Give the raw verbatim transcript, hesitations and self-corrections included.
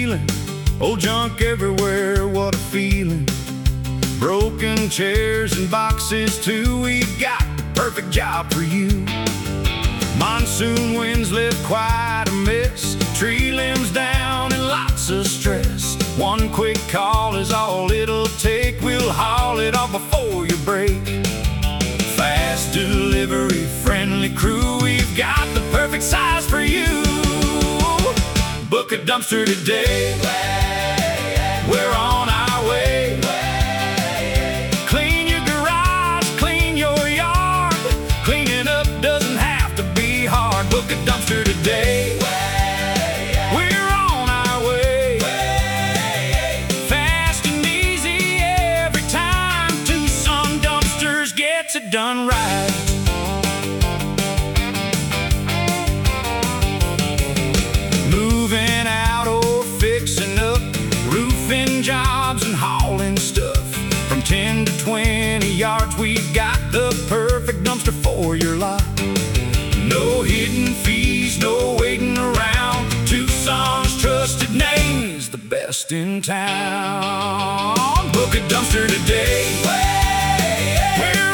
wheeling, old junk everywhere, what a feeling. Broken chairs and boxes too, we got the perfect job for you. Monsoon winds lift quite a mess, tree limbs down and lots of stress. One quick call is all it'll take, we'll haul it off before you break. Fast delivery, friendly crew, we've got the perfect size for you. Book a dumpster today, we're on our way. Clean your garage, clean your yard, cleaning up doesn't have to be hard. Book a dumpster today, we're on our way. Fast and easy every time, Tucson Dumpsters gets it done right. Moving out or fixing up, roofing jobs and hauling stuff. From ten to twenty yards, we've got the perfect dumpster for your lot. No hidden fees, no waiting around. Tucson's trusted name's the best in town. Book a dumpster today, we're